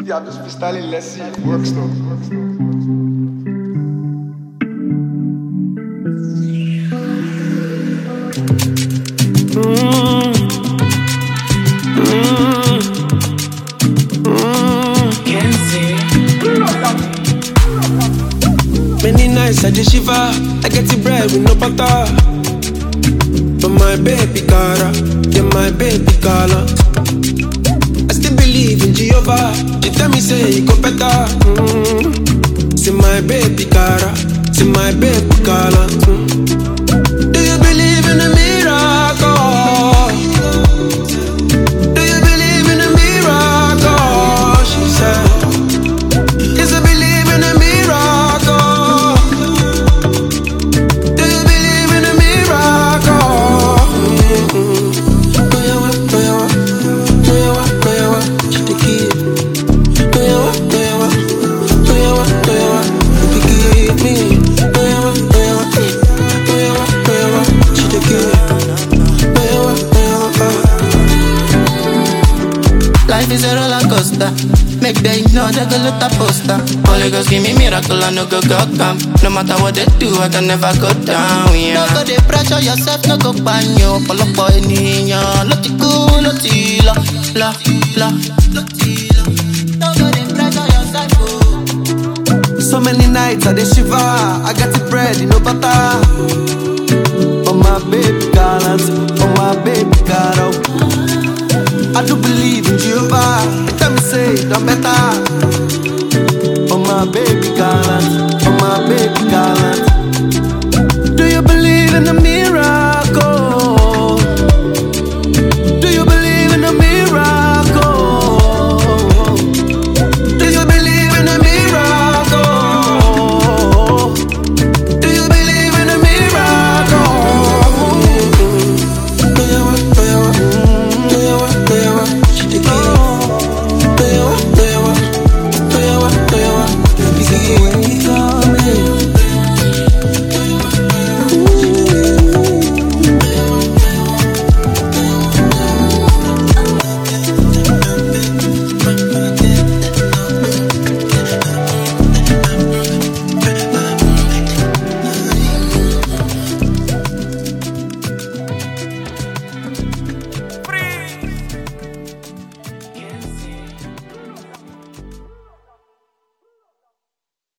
Yeah, I'm just freestyling. Let's see if it works though. Many nights I just shiver, I get the bread with no butter. But my baby cara, yeah my baby color. I still believe in Jehovah. She tell me say you go better. See my baby cara, see my baby color. Do you believe in a miracle? Do you believe in a miracle? She said, yes I believe in a miracle. Do you believe in a miracle? She the kid. Life is a roller coaster. Make them ignore the Galata poster. Holy Ghost give me miracle, I no go come. No matter what they do, I can never go down. Yeah. No go dey pressure yourself, no go ban you. Follow for anyone. Loti cool, loti la. No go dey pressure yourself. Oh. So many nights I dey shiver, I got the bread, no butter. Oh my baby gallant, oh my baby girl. I do believe in Jehovah.